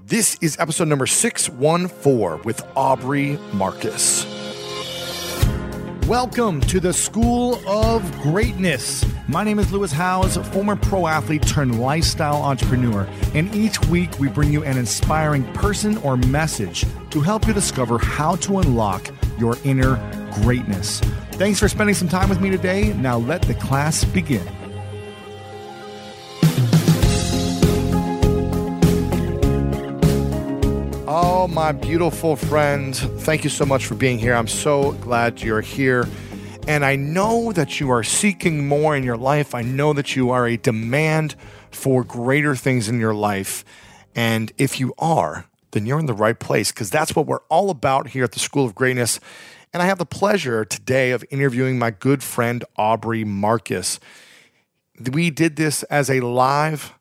This is episode number 614 with Aubrey Marcus. Welcome to the School of Greatness. My name is Lewis Howes, former pro athlete turned lifestyle entrepreneur. And each week we bring you an inspiring person or message to help you discover how to unlock your inner greatness. Thanks for spending some time with me today. Now let the class begin. Oh, my beautiful friend, thank you so much for being here. I'm so glad you're here. And I know that you are seeking more in your life. I know that you are a demand for greater things in your life. And if you are, then you're in the right place, because that's what we're all about here at the School of Greatness. And I have the pleasure today of interviewing my good friend, Aubrey Marcus. We did this as a live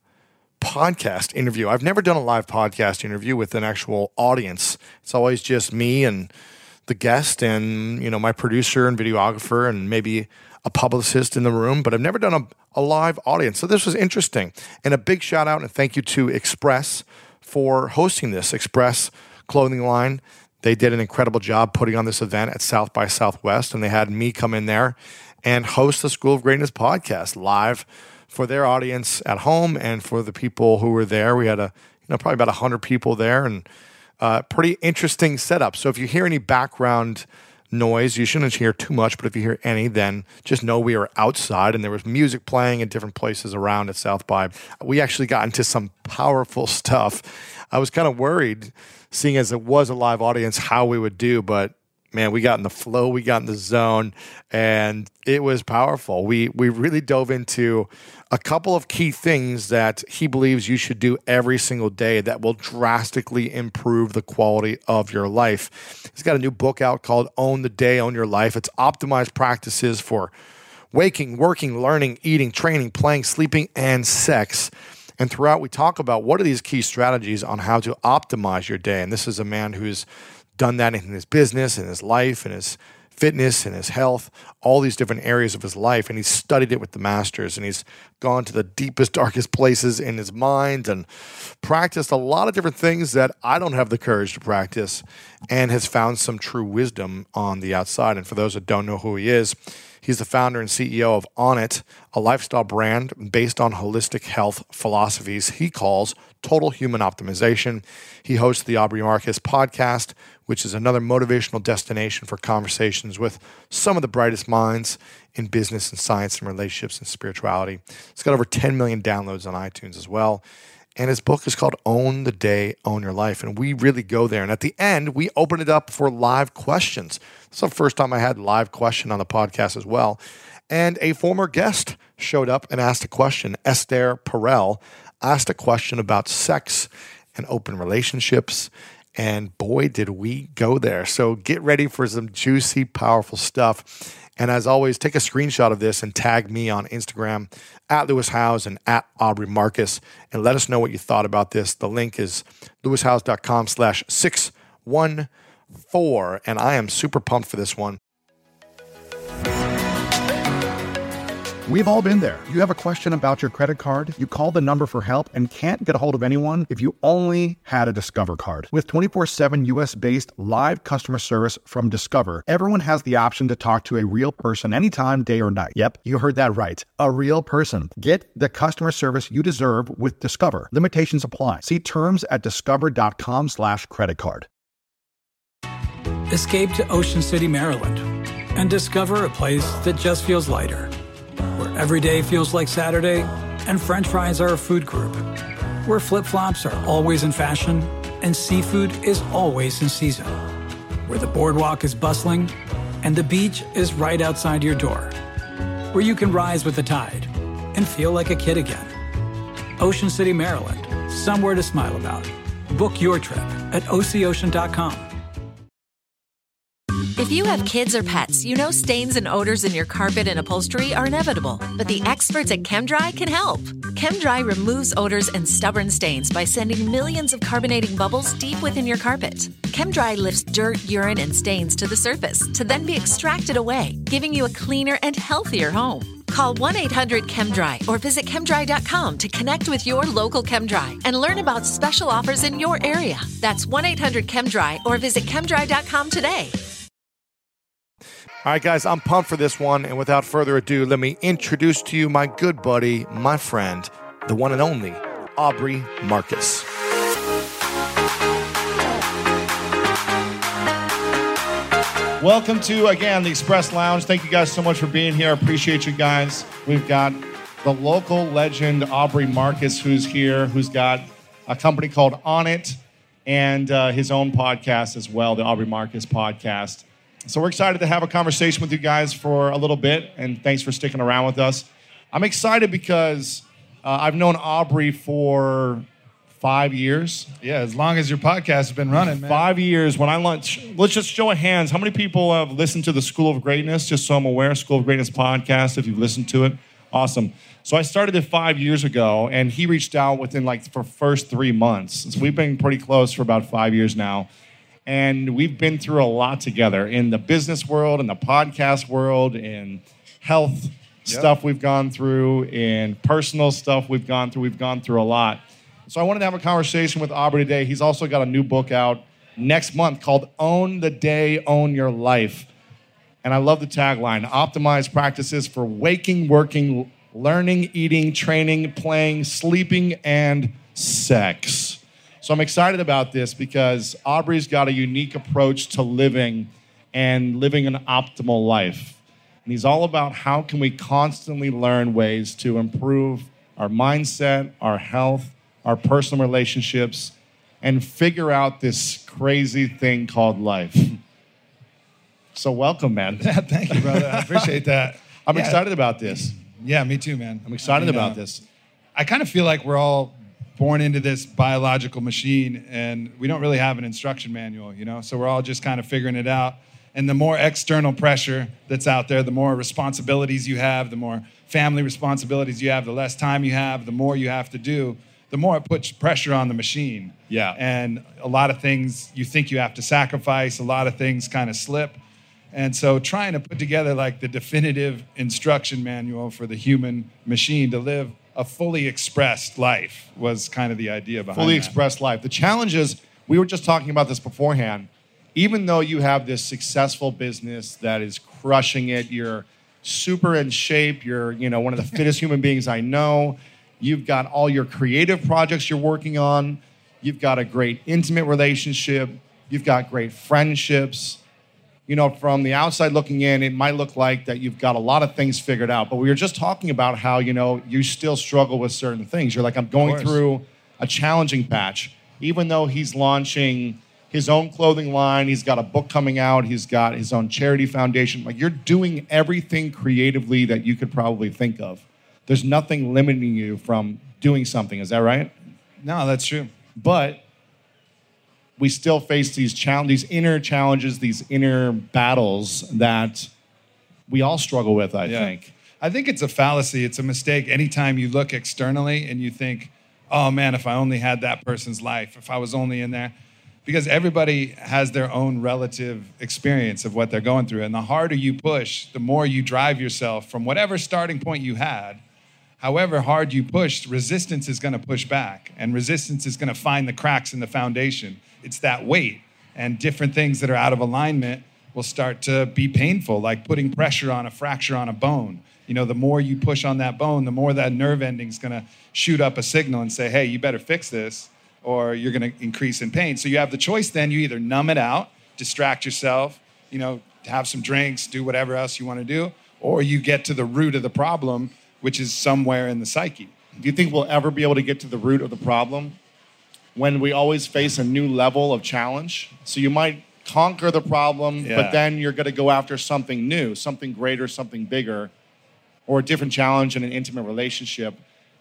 podcast interview. I've never done a live podcast interview with an actual audience. It's always just me and the guest and, my producer and videographer and maybe a publicist in the room, but I've never done a live audience. So this was interesting. And a big shout out and thank you to Express for hosting this. Express clothing line. They did an incredible job putting on this event at South by Southwest, and they had me come in there and host the School of Greatness podcast live for their audience at home and for the people who were there. We had probably about 100 people there, and pretty interesting setup. So if you hear any background noise, you shouldn't hear too much, but if you hear any, then just know we are outside and there was music playing in different places around at South by. We actually got into some powerful stuff. I was kind of worried, seeing as it was a live audience, how we would do, but man, we got in the flow, we got in the zone, and it was powerful. We really dove into a couple of key things that he believes you should do every single day that will drastically improve the quality of your life. He's got a new book out called Own the Day, Own Your Life. It's optimized practices for waking, working, learning, eating, training, playing, sleeping, and sex. And throughout, we talk about what are these key strategies on how to optimize your day. And this is a man who's done that in his business, in his life, in his fitness, in his health, all these different areas of his life. And he's studied it with the masters, and he's gone to the deepest, darkest places in his mind and practiced a lot of different things that I don't have the courage to practice, and has found some true wisdom on the outside. And for those that don't know who he is, he's the founder and CEO of Onnit, a lifestyle brand based on holistic health philosophies he calls Total Human Optimization. He hosts the Aubrey Marcus podcast, which is another motivational destination for conversations with some of the brightest minds in business and science and relationships and spirituality. It's got over 10 million downloads on iTunes as well. And his book is called Own the Day, Own Your Life. And we really go there. And at the end, we open it up for live questions. It's the first time I had live question on the podcast as well. And a former guest showed up and asked a question. Esther Perel asked a question about sex and open relationships. And boy, did we go there. So get ready for some juicy, powerful stuff. And as always, take a screenshot of this and tag me on Instagram at Lewis Howes and at Aubrey Marcus, and let us know what you thought about this. The link is lewishowes.com/614. And I am super pumped for this one. We've all been there. You have a question about your credit card, you call the number for help and can't get a hold of anyone if you only had a Discover card. With 24/7 US-based live customer service from Discover, everyone has the option to talk to a real person anytime, day or night. Yep, you heard that right. A real person. Get the customer service you deserve with Discover. Limitations apply. See terms at discover.com/creditcard. Escape to Ocean City, Maryland, and discover a place that just feels lighter. Where every day feels like Saturday, and French fries are a food group. Where flip-flops are always in fashion, and seafood is always in season. Where the boardwalk is bustling, and the beach is right outside your door. Where you can rise with the tide, and feel like a kid again. Ocean City, Maryland, somewhere to smile about. Book your trip at OCOcean.com. If you have kids or pets, you know stains and odors in your carpet and upholstery are inevitable. But the experts at ChemDry can help. ChemDry removes odors and stubborn stains by sending millions of carbonating bubbles deep within your carpet. ChemDry lifts dirt, urine, and stains to the surface to then be extracted away, giving you a cleaner and healthier home. Call 1-800-ChemDry or visit chemdry.com to connect with your local ChemDry and learn about special offers in your area. That's 1-800-ChemDry or visit chemdry.com today. All right, guys, I'm pumped for this one. And without further ado, let me introduce to you my good buddy, my friend, the one and only Aubrey Marcus. Welcome to, again, the Express Lounge. Thank you guys so much for being here. I appreciate you guys. We've got the local legend, Aubrey Marcus, who's here, who's got a company called On It and his own podcast as well, the Aubrey Marcus Podcast. So we're excited to have a conversation with you guys for a little bit, and thanks for sticking around with us. I'm excited because I've known Aubrey for 5 years. Yeah, as long as your podcast has been running, man. 5 years. When I launched, let's just show of hands. How many people have listened to the School of Greatness? Just so I'm aware, School of Greatness podcast, if you've listened to it. Awesome. So I started it 5 years ago, and he reached out within for first 3 months. So we've been pretty close for about 5 years now. And we've been through a lot together in the business world, in the podcast world, in health stuff we've gone through, in personal stuff we've gone through. We've gone through a lot. So I wanted to have a conversation with Aubrey today. He's also got a new book out next month called Own the Day, Own Your Life. And I love the tagline, optimize practices for waking, working, learning, eating, training, playing, sleeping, and sex. So I'm excited about this because Aubrey's got a unique approach to living and living an optimal life. And he's all about how can we constantly learn ways to improve our mindset, our health, our personal relationships, and figure out this crazy thing called life. So welcome, man. Thank you, brother. I appreciate that. I'm excited about this. Yeah, me too, man. I'm excited about this. I kind of feel like we're all born into this biological machine, and we don't really have an instruction manual, So we're all just kind of figuring it out. And the more external pressure that's out there, the more responsibilities you have, the more family responsibilities you have, the less time you have, the more you have to do, the more it puts pressure on the machine. Yeah. And a lot of things you think you have to sacrifice, a lot of things kind of slip. And so trying to put together like the definitive instruction manual for the human machine to live a fully expressed life was kind of the idea behind Fully that. expressed life. The challenge is, we were just talking about this beforehand, even though you have this successful business that is crushing it, you're super in shape, you're one of the fittest human beings I know, you've got all your creative projects you're working on, you've got a great intimate relationship, you've got great friendships. From the outside looking in, it might look like that you've got a lot of things figured out. But we were just talking about how, you still struggle with certain things. You're like, I'm going through a challenging patch. Even though he's launching his own clothing line, he's got a book coming out, he's got his own charity foundation. Like, you're doing everything creatively that you could probably think of. There's nothing limiting you from doing something. Is that right? No, that's true. But we still face these inner challenges, these inner battles that we all struggle with, I think. I think it's a fallacy. It's a mistake. Anytime you look externally and you think, oh man, if I only had that person's life, if I was only in there. Because everybody has their own relative experience of what they're going through. And the harder you push, the more you drive yourself from whatever starting point you had. However hard you push, resistance is going to push back. And resistance is going to find the cracks in the foundation. It's that weight. And different things that are out of alignment will start to be painful, like putting pressure on a fracture on a bone. The more you push on that bone, the more that nerve ending is going to shoot up a signal and say, hey, you better fix this, or you're going to increase in pain. So you have the choice then. You either numb it out, distract yourself, have some drinks, do whatever else you want to do, or you get to the root of the problem, which is somewhere in the psyche. Do you think we'll ever be able to get to the root of the problem when we always face a new level of challenge? So you might conquer the problem, but then you're going to go after something new, something greater, something bigger, or a different challenge in an intimate relationship.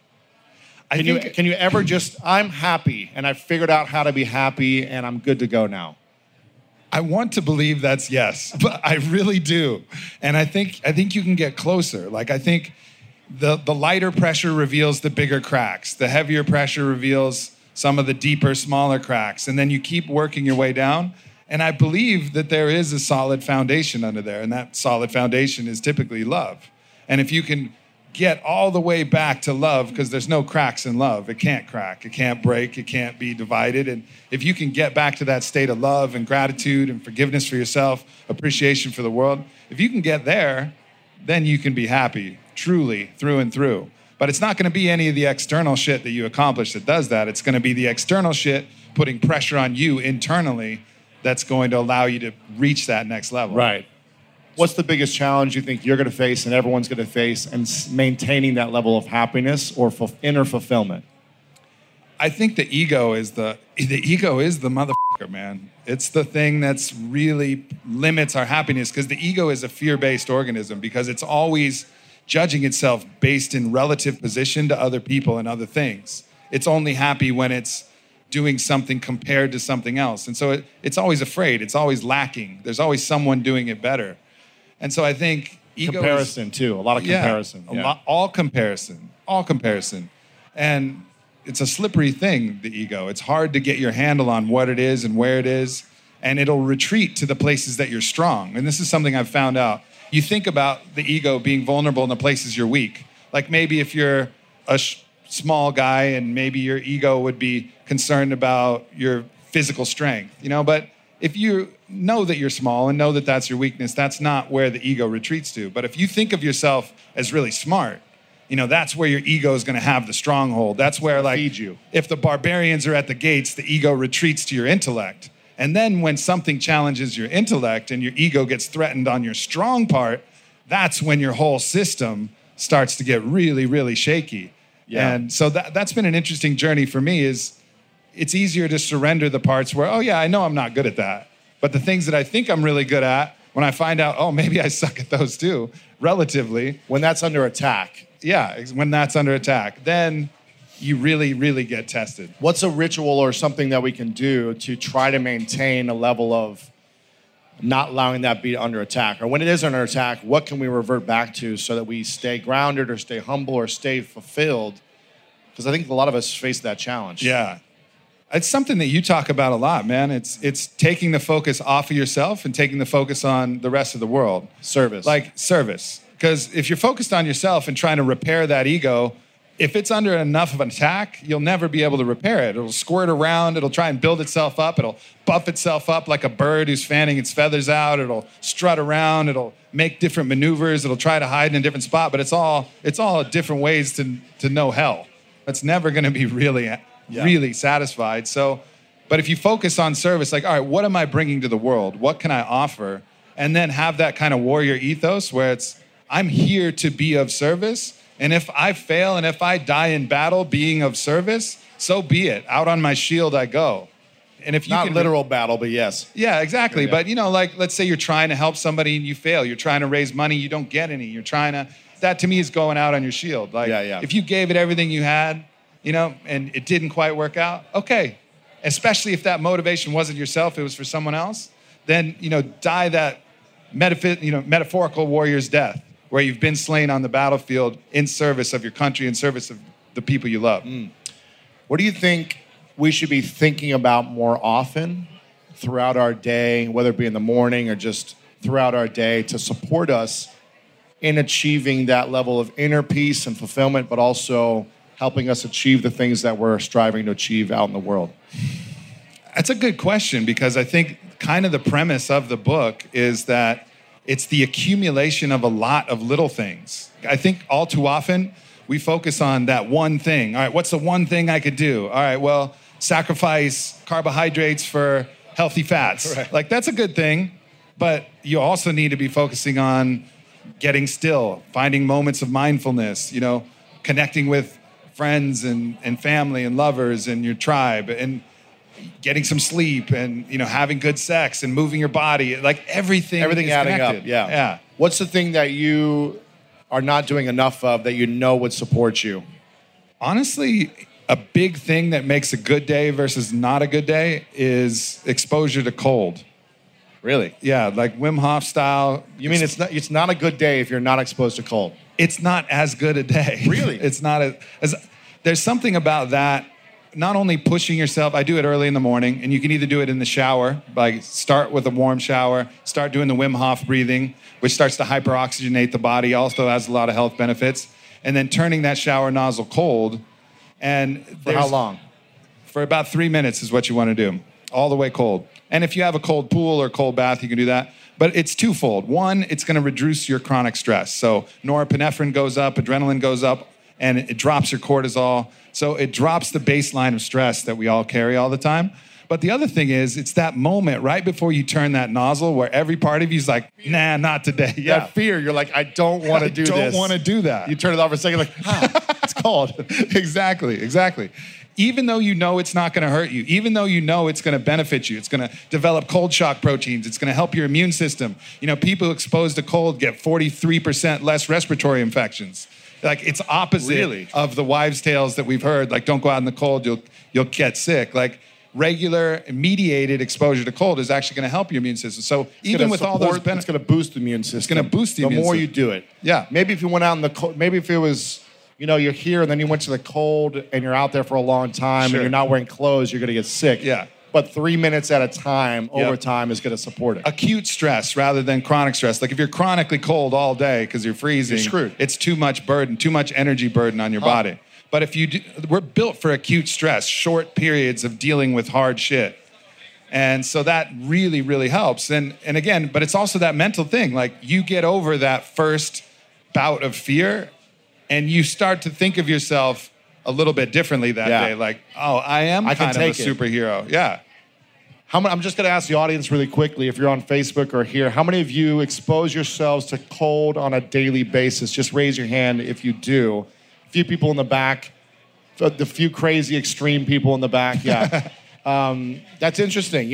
Can you ever just, I'm happy, and I figured out how to be happy, and I'm good to go now? I want to believe that's yes, but I really do. And I think you can get closer. Like, I think the lighter pressure reveals the bigger cracks. The heavier pressure reveals some of the deeper, smaller cracks. And then you keep working your way down. And I believe that there is a solid foundation under there. And that solid foundation is typically love. And if you can get all the way back to love, because there's no cracks in love. It can't crack, it can't break, it can't be divided. And if you can get back to that state of love and gratitude and forgiveness for yourself, appreciation for the world, if you can get there, then you can be happy, truly, through and through. But it's not going to be any of the external shit that you accomplish that does that. It's going to be the external shit putting pressure on you internally that's going to allow you to reach that next level. Right. What's the biggest challenge you think you're going to face and everyone's going to face in maintaining that level of happiness or inner fulfillment? I think the ego is the motherfucker, man. It's the thing that's really limits our happiness, because the ego is a fear-based organism, because it's always judging itself based in relative position to other people and other things. It's only happy when it's doing something compared to something else. And so it's always afraid. It's always lacking. There's always someone doing it better. And so I think ego comparison too. A lot of comparison. All comparison. And it's a slippery thing, the ego. It's hard to get your handle on what it is and where it is. And it'll retreat to the places that you're strong. And this is something I've found out. You think about the ego being vulnerable in the places you're weak. Like maybe if you're a small guy and maybe your ego would be concerned about your physical strength, but if you know that you're small and know that that's your weakness, that's not where the ego retreats to. But if you think of yourself as really smart, that's where your ego is going to have the stronghold. That's where, like, feed you. If the barbarians are at the gates, the ego retreats to your intellect. And then when something challenges your intellect and your ego gets threatened on your strong part, that's when your whole system starts to get really, really shaky. Yeah. And so that's been an interesting journey for me. Is it's easier to surrender the parts where, oh yeah, I know I'm not good at that. But the things that I think I'm really good at, when I find out, oh, maybe I suck at those too, relatively. When that's under attack. Yeah, when that's under attack, then you really, really get tested. What's a ritual or something that we can do to try to maintain a level of not allowing that be under attack? Or when it is under attack, what can we revert back to so that we stay grounded or stay humble or stay fulfilled? Because I think a lot of us face that challenge. Yeah. It's something that you talk about a lot, man. It's taking the focus off of yourself and taking the focus on the rest of the world. Service. Like service. Because if you're focused on yourself and trying to repair that ego, if it's under enough of an attack, you'll never be able to repair it. It'll squirt around. It'll try and build itself up. It'll buff itself up like a bird who's fanning its feathers out. It'll strut around. It'll make different maneuvers. It'll try to hide in a different spot. But it's all different ways to know hell. It's never going to be really satisfied. So, but if you focus on service, like, all right, what am I bringing to the world? What can I offer? And then have that kind of warrior ethos where it's, I'm here to be of service. And if I fail and if I die in battle being of service, so be it. Out on my shield I go. And if you not literal battle, but yes. Yeah, exactly. Yeah. But like, let's say you're trying to help somebody and you fail. You're trying to raise money, you don't get any. You're trying to, that to me is going out on your shield. Like, if you gave it everything you had, and it didn't quite work out, okay. Especially if that motivation wasn't yourself, it was for someone else, then, die that metaphorical warrior's death, where you've been slain on the battlefield in service of your country, in service of the people you love. What do you think we should be thinking about more often throughout our day, whether it be in the morning or just throughout our day, to support us in achieving that level of inner peace and fulfillment, but also helping us achieve the things that we're striving to achieve out in the world? That's a good question, because I think kind of the premise of the book is that it's the accumulation of a lot of little things. I think all too often we focus on that one thing. All right, what's the one thing I could do? All right, well, sacrifice carbohydrates for healthy fats. Right. Like, that's a good thing, but you also need to be focusing on getting still, finding moments of mindfulness, connecting with friends and family and lovers and your tribe, and getting some sleep, and having good sex and moving your body. Like, everything is adding connected. up. Yeah. What's the thing that you are not doing enough of that would support you? Honestly, a big thing that makes a good day versus not a good day is exposure to cold. Really? Yeah, like Wim Hof style. You mean it's not a good day if you're not exposed to cold? It's not as good a day. Really? It's not as there's something about that. not only pushing yourself, I do it early in the morning, and you can either do it in the shower, like start with a warm shower, start doing the Wim Hof breathing, which starts to hyperoxygenate the body, also has a lot of health benefits, and then turning that shower nozzle cold. And For how long? For about 3 minutes is what you want to do, all the way cold. And if you have a cold pool or cold bath, you can do that. But it's twofold. One, it's going to reduce your chronic stress. So norepinephrine goes up, adrenaline goes up, and it drops your cortisol. So it drops the baseline of stress that we all carry all the time. But the other thing is, it's that moment right before you turn that nozzle where every part of you's like, nah, not today. Yeah. That fear, you're like, I don't want to do this. I don't want to do that. You turn it off for a second, like, it's cold. Exactly. Even though you know it's not going to hurt you, even though you know it's going to benefit you, it's going to develop cold shock proteins, it's going to help your immune system. You know, people exposed to cold get 43% less respiratory infections. Like, it's opposite of the wives' tales that we've heard. Like, don't go out in the cold, you'll get sick. Like, regular mediated exposure to cold is actually going to help your immune system. So even with all those benefits, it's going to boost the immune system. It's going to boost the immune more system. you do it. Yeah. Maybe if you went out in the cold, maybe if it was, you're here and then you went to the cold and you're out there for a long time and you're not wearing clothes, you're going to get sick. Yeah. But 3 minutes at a time, over time, is going to support it. Acute stress rather than chronic stress. Like if you're chronically cold all day because you're freezing, you're screwed. It's too much burden, too much energy burden on your body. But if you do, we're built for acute stress, short periods of dealing with hard shit. And so that really, really helps. And again, but it's also that mental thing. Like, you get over that first bout of fear and you start to think of yourself a little bit differently that day. Like, oh, I am kind of a superhero. Yeah. I'm just going to ask the audience really quickly, if you're on Facebook or here, how many of you expose yourselves to cold on a daily basis? Just raise your hand if you do. A few people in the back, the few crazy extreme people in the back. Yeah. That's interesting.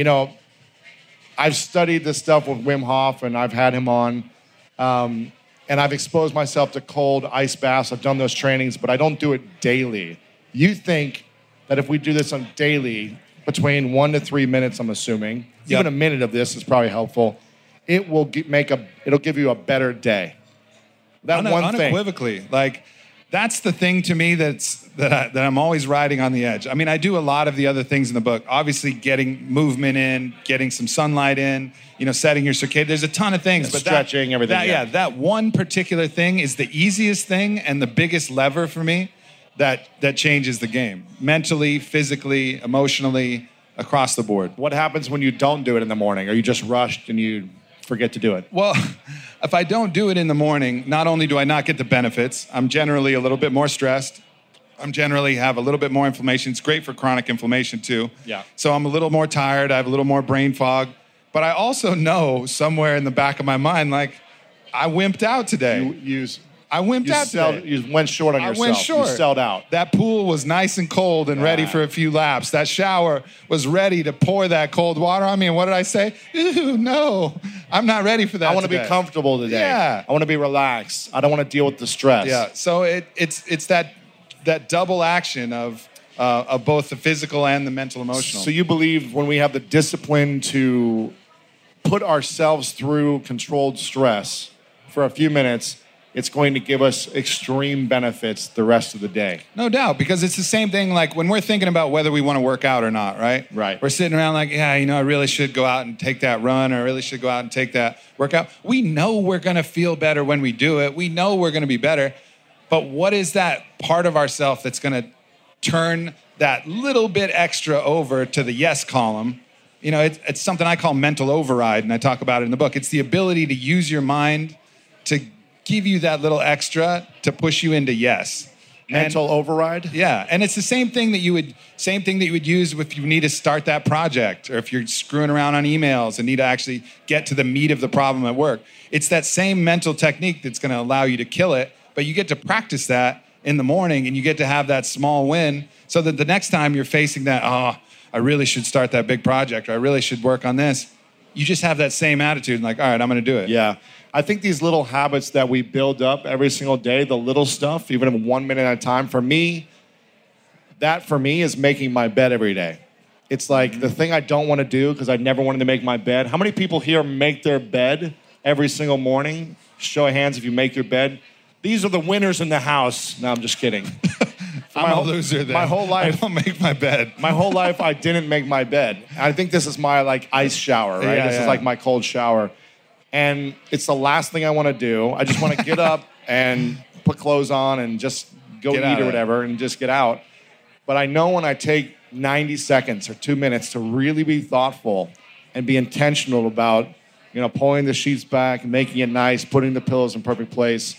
I've studied this stuff with Wim Hof, and I've had him on. And I've exposed myself to cold ice baths. I've done those trainings, but I don't do it daily. You think that if we do this on daily, between 1 to 3 minutes, I'm assuming, even a minute of this is probably helpful, it will it'll give you a better day. That one thing. Unequivocally. Like, that's the thing to me that I'm always riding on the edge. I mean, I do a lot of the other things in the book. Obviously, getting movement in, getting some sunlight in, setting your circadian. There's a ton of things. But stretching, everything. That one particular thing is the easiest thing and the biggest lever for me that changes the game. Mentally, physically, emotionally, across the board. What happens when you don't do it in the morning? Are you just rushed and you forget to do it? Well, if I don't do it in the morning, not only do I not get the benefits, I'm generally a little bit more stressed. I'm generally have a little bit more inflammation. It's great for chronic inflammation too. Yeah. So I'm a little more tired. I have a little more brain fog. But I also know somewhere in the back of my mind, like, I wimped out today. I wimped out today. You went short on yourself. I went short. You sold out. That pool was nice and cold and ready for a few laps. That shower was ready to pour that cold water on me. And what did I say? Ooh, no, I'm not ready for that. I want to be comfortable today. Yeah. I want to be relaxed. I don't want to deal with the stress. Yeah. So it's that double action of both the physical and the mental emotional. So you believe when we have the discipline to put ourselves through controlled stress for a few minutes, it's going to give us extreme benefits the rest of the day. No doubt, because it's the same thing like when we're thinking about whether we want to work out or not, right? Right. We're sitting around like, I really should go out and take that run, or I really should go out and take that workout. We know we're going to feel better when we do it. We know we're going to be better. But what is that part of ourself that's going to turn that little bit extra over to the yes column? It's something I call mental override, and I talk about it in the book. It's the ability to use your mind to give you that little extra to push you into yes. Mental override? Yeah, and it's the same thing that you would use if you need to start that project, or if you're screwing around on emails and need to actually get to the meat of the problem at work. It's that same mental technique that's going to allow you to kill it, but you get to practice that in the morning, and you get to have that small win so that the next time you're facing that, I really should start that big project, or I really should work on this, you just have that same attitude and like, all right, I'm going to do it. Yeah. I think these little habits that we build up every single day, the little stuff, even if 1 minute at a time, for me is making my bed every day. It's like the thing I don't want to do because I never wanted to make my bed. How many people here make their bed every single morning? Show of hands if you make your bed. These are the winners in the house. No, I'm just kidding. I'm a loser then. My whole life, I don't make my bed. my whole life, I didn't make my bed. I think this is my like ice shower, right? Yeah, This is like my cold shower. And it's the last thing I want to do. I just want to get up and put clothes on and just go Get out eat or of it. whatever and just get out. But I know when I take 90 seconds or 2 minutes to really be thoughtful and be intentional about, pulling the sheets back, making it nice, putting the pillows in perfect place,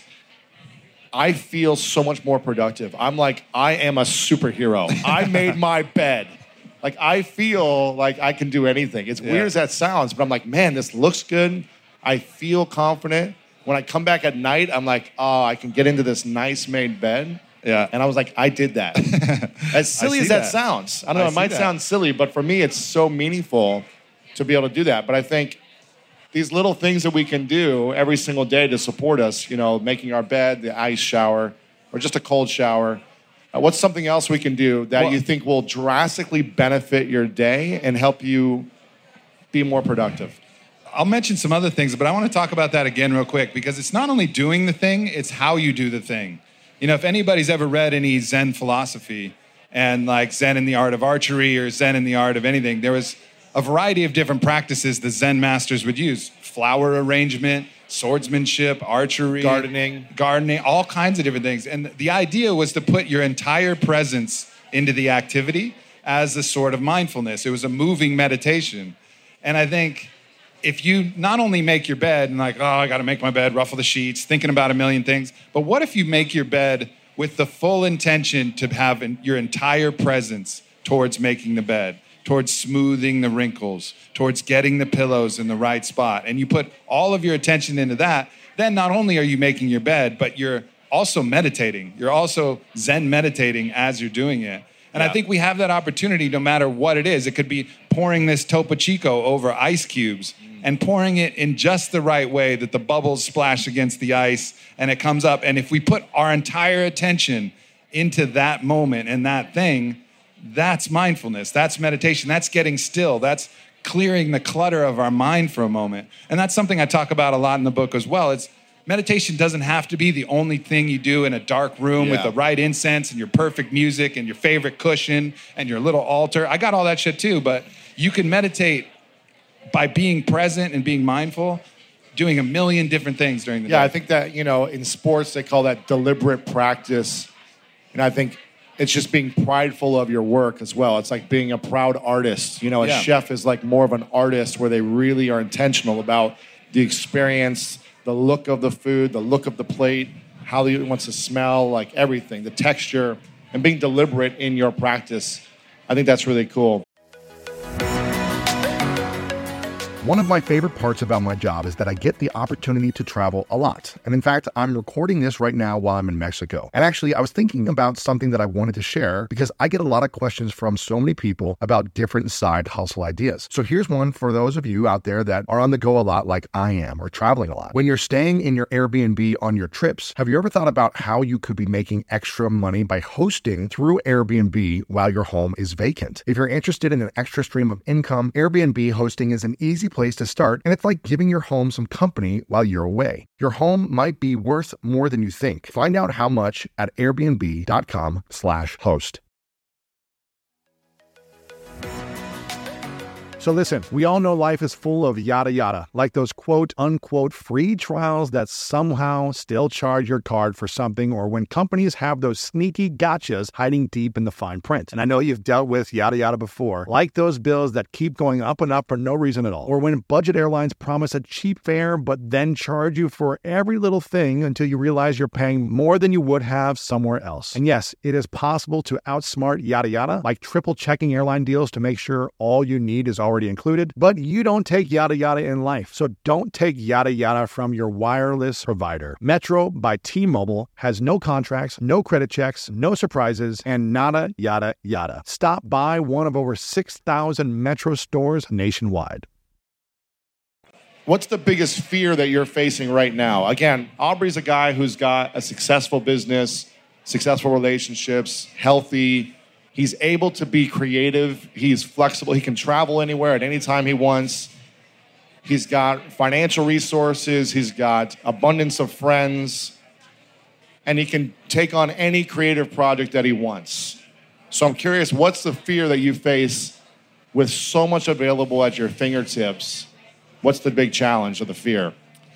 I feel so much more productive. I'm like, I am a superhero. I made my bed. Like, I feel like I can do anything. It's weird as that sounds, but I'm like, man, this looks good. I feel confident. When I come back at night, I'm like, oh, I can get into this nice made bed. Yeah. And I was like, I did that. As silly as that sounds. I don't know, it might sound silly, but for me, it's so meaningful to be able to do that. But I think these little things that we can do every single day to support us, making our bed, the ice shower, or just a cold shower. What's something else we can do that you think will drastically benefit your day and help you be more productive? I'll mention some other things, but I want to talk about that again real quick because it's not only doing the thing, it's how you do the thing. If anybody's ever read any Zen philosophy and like Zen in the art of archery or Zen in the art of anything, there was a variety of different practices the Zen masters would use. Flower arrangement, swordsmanship, archery, gardening, all kinds of different things. And the idea was to put your entire presence into the activity as a sort of mindfulness. It was a moving meditation. And I think if you not only make your bed and like, oh, I got to make my bed, ruffle the sheets, thinking about a million things, but what if you make your bed with the full intention to have your entire presence towards making the bed, towards smoothing the wrinkles, towards getting the pillows in the right spot, and you put all of your attention into that, then not only are you making your bed, but you're also meditating. You're also Zen meditating as you're doing it. And I think we have that opportunity no matter what it is. It could be pouring this Topo Chico over ice cubes and pouring it in just the right way that the bubbles splash against the ice and it comes up. And if we put our entire attention into that moment and that thing, that's mindfulness, that's meditation, that's getting still, that's clearing the clutter of our mind for a moment. And that's something I talk about a lot in the book as well. Meditation doesn't have to be the only thing you do in a dark room with the right incense and your perfect music and your favorite cushion and your little altar. I got all that shit too, but you can meditate by being present and being mindful, doing a million different things during the day. Yeah, I think that, in sports, they call that deliberate practice. And I think it's just being prideful of your work as well. It's like being a proud artist. A chef is like more of an artist where they really are intentional about the experience, the look of the food, the look of the plate, how it wants to smell, like everything, the texture, and being deliberate in your practice. I think that's really cool. One of my favorite parts about my job is that I get the opportunity to travel a lot. And in fact, I'm recording this right now while I'm in Mexico. And actually, I was thinking about something that I wanted to share because I get a lot of questions from so many people about different side hustle ideas. So here's one for those of you out there that are on the go a lot like I am or traveling a lot. When you're staying in your Airbnb on your trips, have you ever thought about how you could be making extra money by hosting through Airbnb while your home is vacant? If you're interested in an extra stream of income, Airbnb hosting is an easy place to start, and it's like giving your home some company while you're away. Your home might be worth more than you think. Find out how much at airbnb.com/host. So listen, we all know life is full of yada yada, like those quote unquote free trials that somehow still charge your card for something, or when companies have those sneaky gotchas hiding deep in the fine print. And I know you've dealt with yada yada before, like those bills that keep going up and up for no reason at all, or when budget airlines promise a cheap fare but then charge you for every little thing until you realize you're paying more than you would have somewhere else. And yes, it is possible to outsmart yada yada, like triple checking airline deals to make sure all you need is already included, but you don't take yada yada in life. So don't take yada yada from your wireless provider. Metro by T-Mobile has no contracts, no credit checks, no surprises, and nada yada yada. Stop by one of over 6,000 Metro stores nationwide. What's the biggest fear that you're facing right now? Again, Aubrey's a guy who's got a successful business, successful relationships, healthy. He's able to be creative. He's flexible. He can travel anywhere at any time he wants. He's got financial resources. He's got abundance of friends. and he can take on any creative project that he wants. So I'm curious, what's the fear that you face with so much available at your fingertips? What's the big challenge or the fear?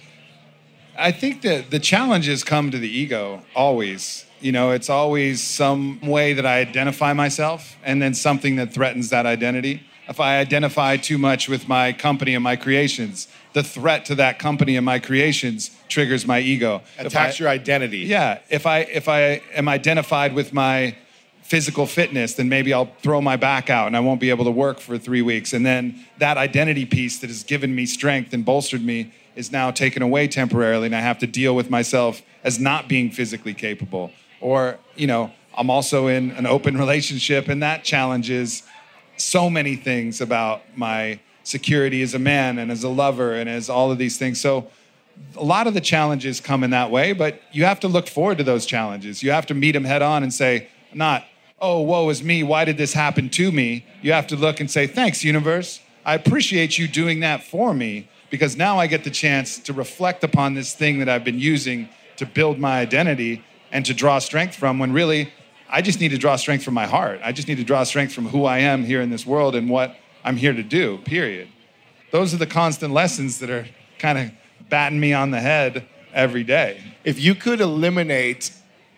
I think that the challenges come to the ego always. You know, it's always some way that I identify myself and then something that threatens that identity. If I identify too much with my company and my creations, the threat to that company and my creations triggers my ego. Attacks your identity. Yeah. If I am identified with my physical fitness, then maybe I'll throw my back out and I won't be able to work for 3 weeks. And then that identity piece that has given me strength and bolstered me is now taken away temporarily, and I have to deal with myself as not being physically capable. Or, you know, I'm also in an open relationship, and that challenges so many things about my security as a man and as a lover and as all of these things. So a lot of the challenges come in that way, but you have to look forward to those challenges. You have to meet them head on and say, not, oh, woe is me, why did this happen to me? You have to look and say, thanks, universe. I appreciate you doing that for me, because now I get the chance to reflect upon this thing that I've been using to build my identity and to draw strength from, when really I just need to draw strength from my heart. I just need to draw strength from who I am here in this world and what I'm here to do, period. Those are the constant lessons that are kind of batting me on the head every day. If you could eliminate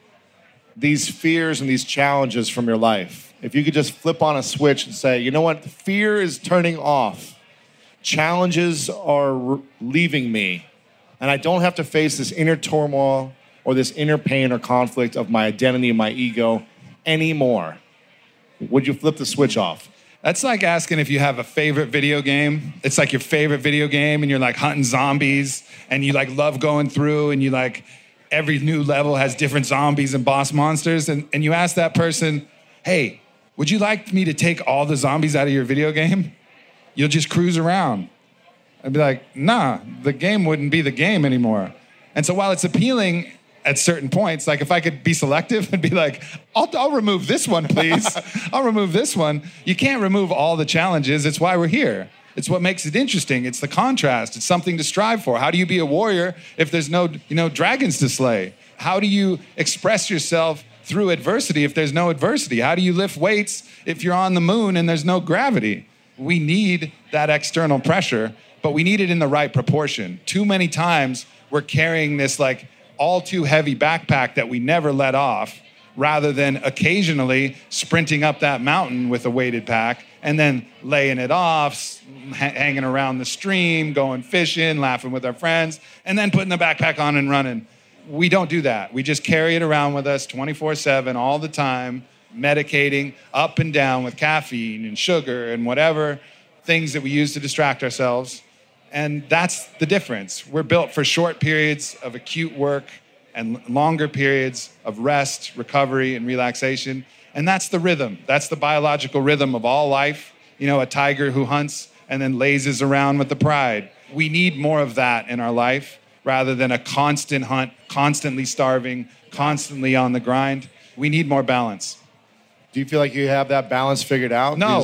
these fears and these challenges from your life, if you could just flip on a switch and say, you know what, fear is turning off, challenges are leaving me, and I don't have to face this inner turmoil or this inner pain or conflict of my identity and my ego anymore, would you flip the switch off? That's like asking if you have a favorite video game. It's like your favorite video game and you're like hunting zombies and you like love going through and you like every new level has different zombies and boss monsters. And you ask that person, hey, would you like me to take all the zombies out of your video game? You'll just cruise around. I'd be like, nah, the game wouldn't be the game anymore. And so while it's appealing at certain points, like if I could be selective and be like, I'll remove this one, please. I'll remove this one. You can't remove all the challenges. It's why we're here. It's what makes it interesting. It's the contrast. It's something to strive for. How do you be a warrior if there's no, dragons to slay? How do you express yourself through adversity if there's no adversity? How do you lift weights if you're on the moon and there's no gravity? We need that external pressure, but we need it in the right proportion. Too many times we're carrying this like all too heavy backpack that we never let off, rather than occasionally sprinting up that mountain with a weighted pack and then laying it off, hanging around the stream, going fishing, laughing with our friends, and then putting the backpack on and running. We don't do that. We just carry it around with us 24/7 all the time, medicating up and down with caffeine and sugar and whatever things that we use to distract ourselves. And that's the difference. We're built for short periods of acute work and longer periods of rest, recovery, and relaxation. And that's the rhythm. That's the biological rhythm of all life. A tiger who hunts and then lazes around with the pride. We need more of that in our life rather than a constant hunt, constantly starving, constantly on the grind. We need more balance. Do you feel like you have that balance figured out? No,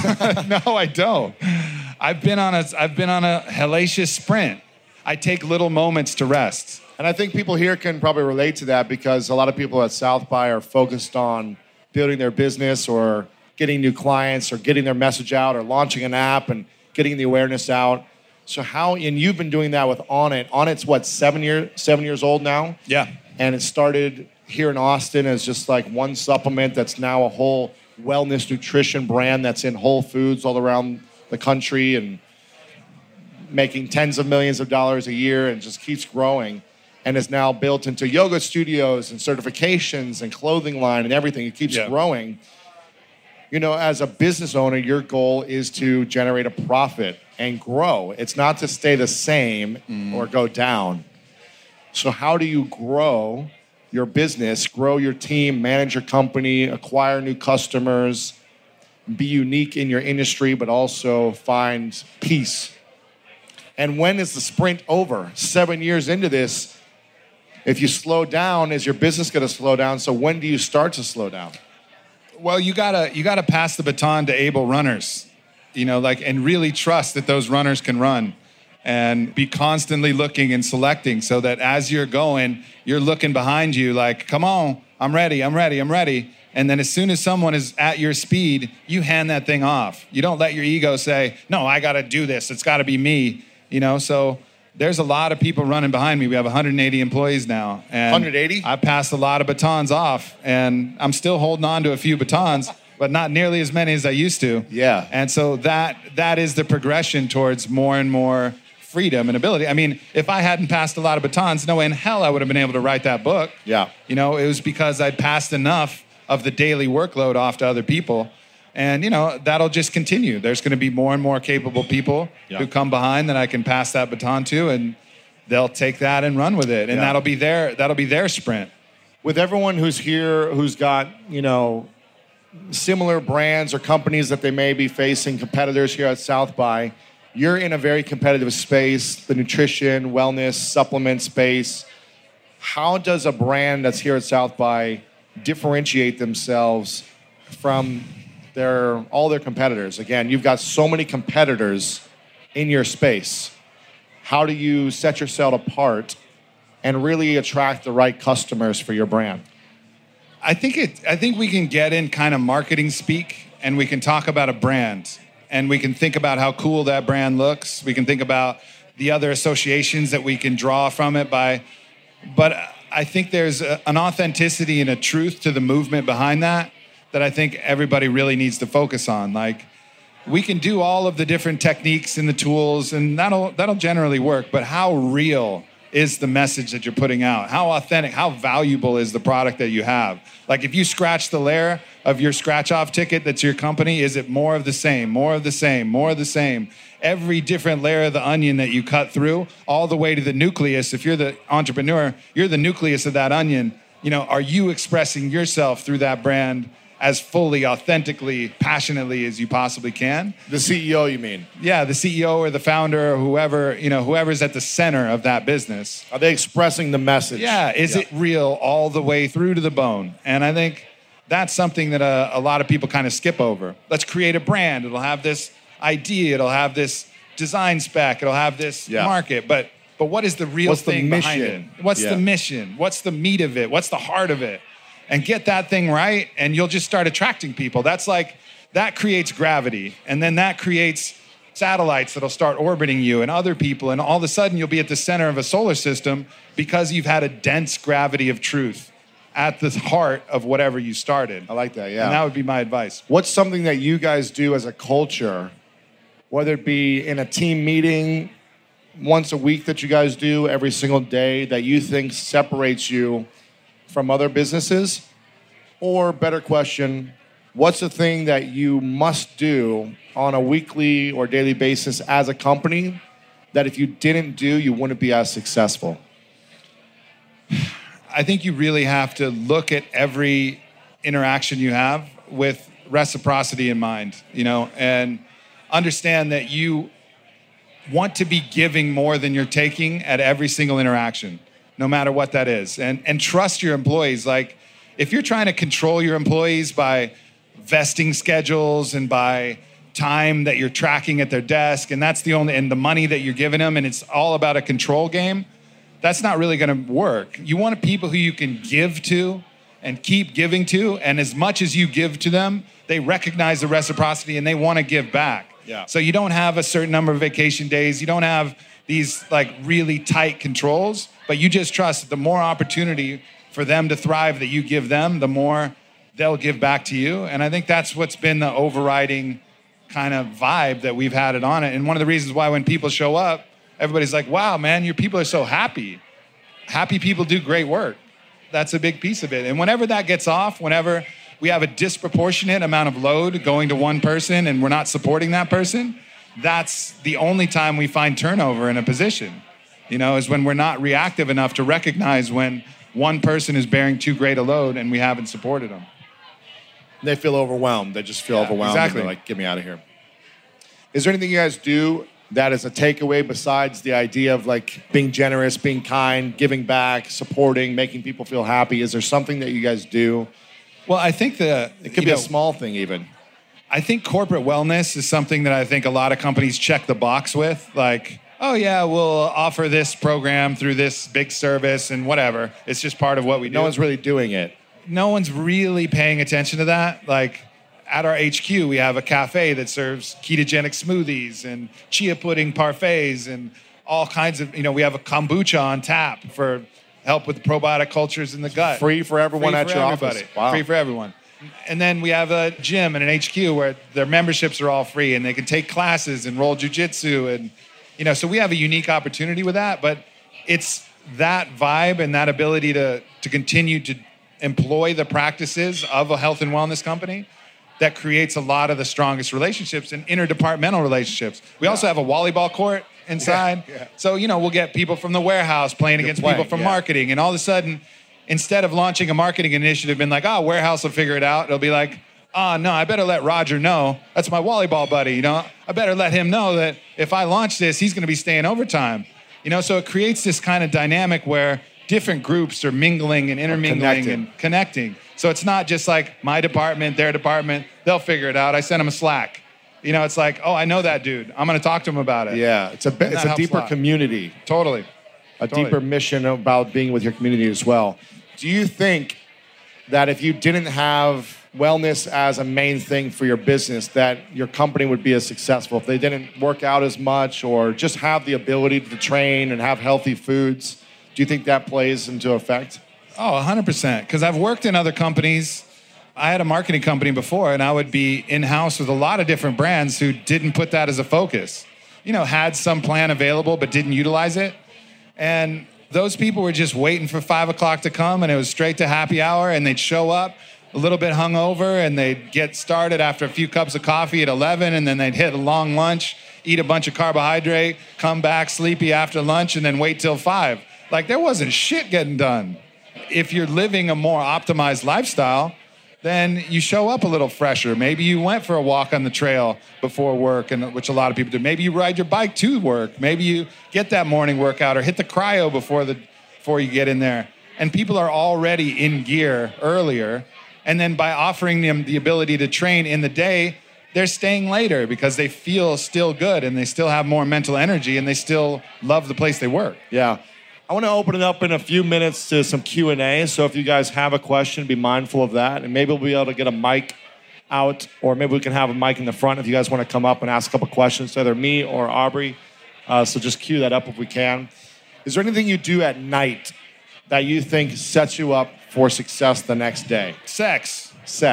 no, I don't. I've been on a hellacious sprint. I take little moments to rest. And I think people here can probably relate to that, because a lot of people at South by are focused on building their business or getting new clients or getting their message out or launching an app and getting the awareness out. So and you've been doing that with Onnit. Onnit's what, 7 years old now? Yeah. And it started here in Austin as just like one supplement that's now a whole wellness nutrition brand that's in Whole Foods all around the country and making tens of millions of dollars a year and just keeps growing, and is now built into yoga studios and certifications and clothing line and everything. It keeps growing. As a business owner, your goal is to generate a profit and grow. It's not to stay the same or go down. So how do you grow your business, grow your team, manage your company, acquire new customers, be unique in your industry, but also find peace? And when is the sprint over? 7 years into this, if you slow down, is your business going to slow down? So when do you start to slow down? Well, you gotta pass the baton to able runners, and really trust that those runners can run. and be constantly looking and selecting so that as you're going, you're looking behind you like, come on, I'm ready, I'm ready, I'm ready. And then as soon as someone is at your speed, you hand that thing off. You don't let your ego say, no, I got to do this. It's got to be me. So there's a lot of people running behind me. We have 180 employees now. And 180? I passed a lot of batons off, and I'm still holding on to a few batons, but not nearly as many as I used to. Yeah. And so that is the progression towards more and more freedom and ability. I mean, if I hadn't passed a lot of batons, no way in hell I would have been able to write that book. Yeah. It was because I'd passed enough of the daily workload off to other people. And, that'll just continue. There's going to be more and more capable people who come behind that I can pass that baton to, and they'll take that and run with it. And that'll be their sprint. With everyone who's here, who's got, similar brands or companies that they may be facing, competitors here at South by, you're in a very competitive space, the nutrition, wellness, supplement space. How does a brand that's here at South by differentiate themselves from all their competitors? Again, you've got so many competitors in your space. How do you set yourself apart and really attract the right customers for your brand? I think we can get in kind of marketing speak, and we can talk about a brand, and we can think about how cool that brand looks. We can think about the other associations that we can draw from it but I think there's an authenticity and a truth to the movement behind that I think everybody really needs to focus on. Like, we can do all of the different techniques and the tools, and that'll generally work, but how real is the message that you're putting out? How authentic, how valuable is the product that you have? Like, if you scratch the layer of your scratch-off ticket that's your company, is it more of the same, more of the same, more of the same? Every different layer of the onion that you cut through, all the way to the nucleus. If you're the entrepreneur, you're the nucleus of that onion. Are you expressing yourself through that brand as fully, authentically, passionately as you possibly can? The CEO, you mean? Yeah, the CEO or the founder or whoever, whoever's at the center of that business. Are they expressing the message? Yeah, is it real all the way through to the bone? And I think that's something that a lot of people kind of skip over. Let's create a brand. It'll have this idea. It'll have this design spec. It'll have this market. But what is the real thing behind it? What's the mission? What's the meat of it? What's the heart of it? And get that thing right, and you'll just start attracting people. That creates gravity, and then that creates satellites that'll start orbiting you and other people, and all of a sudden you'll be at the center of a solar system because you've had a dense gravity of truth at the heart of whatever you started. I like that, yeah. And that would be my advice. What's something that you guys do as a culture, whether it be in a team meeting once a week that you guys do every single day, that you think separates you from other businesses? Or better question, what's the thing that you must do on a weekly or daily basis as a company that if you didn't do, you wouldn't be as successful? I think you really have to look at every interaction you have with reciprocity in mind, and understand that you want to be giving more than you're taking at every single interaction, no matter what that is. And trust your employees. Like, if you're trying to control your employees by vesting schedules and by time that you're tracking at their desk, and and the money that you're giving them, and it's all about a control game, that's not really going to work. You want people who you can give to and keep giving to, and as much as you give to them, they recognize the reciprocity and they want to give back. Yeah. So you don't have a certain number of vacation days. You don't have these really tight controls, but you just trust that the more opportunity for them to thrive that you give them, the more they'll give back to you. And I think that's what's been the overriding kind of vibe that we've had on it. And one of the reasons why when people show up, everybody's like, wow, man, your people are so happy. Happy people do great work. That's a big piece of it. And whenever that gets off, whenever we have a disproportionate amount of load going to one person and we're not supporting that person, that's the only time we find turnover in a position, is when we're not reactive enough to recognize when one person is bearing too great a load and we haven't supported them. They feel overwhelmed. They just feel overwhelmed. Exactly. And they're like, get me out of here. Is there anything you guys do that is a takeaway besides the idea of being generous, being kind, giving back, supporting, making people feel happy? Is there something that you guys do? Well, I think it could be a small thing even. I think corporate wellness is something that I think a lot of companies check the box with. oh yeah, we'll offer this program through this big service and whatever. It's just part of what we do. No one's really doing it. No one's really paying attention to that. Like at our HQ, we have a cafe that serves ketogenic smoothies and chia pudding parfaits and all kinds of, we have a kombucha on tap for help with probiotic cultures in the gut. Free for everyone at your office. Wow. Free for everyone. And then we have a gym and an HQ where their memberships are all free and they can take classes and roll jujitsu. And, so we have a unique opportunity with that, but it's that vibe and that ability to continue to employ the practices of a health and wellness company that creates a lot of the strongest relationships and interdepartmental relationships. We also have a volleyball court inside. Yeah. So, we'll get people from the warehouse playing against people from marketing. And all of a sudden, instead of launching a marketing initiative, being like, warehouse will figure it out. It'll be like, no, I better let Roger know. That's my volleyball buddy, I better let him know that if I launch this, he's going to be staying overtime. So it creates this kind of dynamic where different groups are mingling and intermingling and connecting. So it's not just like my department, their department, they'll figure it out. I send them a Slack. It's like, I know that dude. I'm going to talk to him about it. Yeah, it's a deeper community. Totally. Deeper mission about being with your community as well. Do you think that if you didn't have wellness as a main thing for your business, that your company would be as successful? If they didn't work out as much or just have the ability to train and have healthy foods, do you think that plays into effect? Oh, 100%. Because I've worked in other companies. I had a marketing company before, and I would be in-house with a lot of different brands who didn't put that as a focus. Had some plan available, but didn't utilize it. And those people were just waiting for 5 o'clock to come, and it was straight to happy hour, and they'd show up a little bit hungover, and they'd get started after a few cups of coffee at 11, and then they'd hit a long lunch, eat a bunch of carbohydrate, come back sleepy after lunch, and then wait till 5. Like, there wasn't shit getting done. If you're living a more optimized lifestyle, then you show up a little fresher. Maybe you went for a walk on the trail before work, and which a lot of people do. Maybe you ride your bike to work. Maybe you get that morning workout or hit the cryo before you get in there. And people are already in gear earlier. And then by offering them the ability to train in the day, they're staying later because they feel still good and they still have more mental energy and they still love the place they work. Yeah. I want to open it up in a few minutes to some Q&A. So if you guys have a question, be mindful of that. And maybe we'll be able to get a mic out, or maybe we can have a mic in the front if you guys want to come up and ask a couple questions to either me or Aubrey. So just cue that up if we can. Is there anything you do at night that you think sets you up for success the next day? Sex.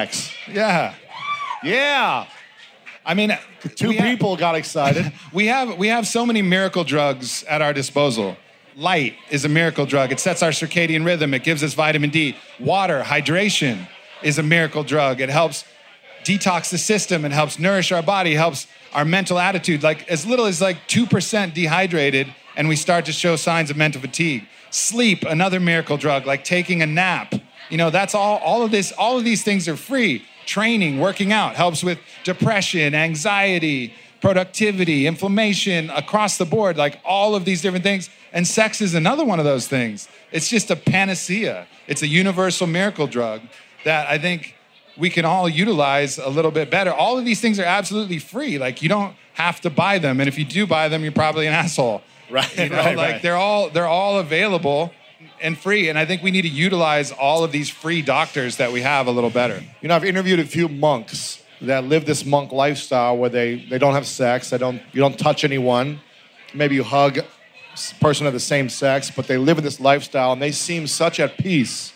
Yeah. Yeah. I mean, two people got excited. We have so many miracle drugs at our disposal. Light is a miracle drug. It sets our circadian rhythm. It gives us vitamin D. Water, hydration is a miracle drug. It helps detox the system and helps nourish our body, helps our mental attitude. Like as little as 2% dehydrated and we start to show signs of mental fatigue. Sleep, another miracle drug, like taking a nap. That's all of these things are free. Training, working out helps with depression, anxiety, productivity, inflammation, across the board, like all of these different things. And sex is another one of those things. It's just a panacea. It's a universal miracle drug that I think we can all utilize a little bit better. All of these things are absolutely free. Like you don't have to buy them. And if you do buy them, you're probably an asshole. Right. Right. They're all available and free. And I think we need to utilize all of these free doctors that we have a little better. I've interviewed a few monks that live this monk lifestyle where they don't have sex. You don't touch anyone. Maybe you hug a person of the same sex, but they live in this lifestyle and they seem such at peace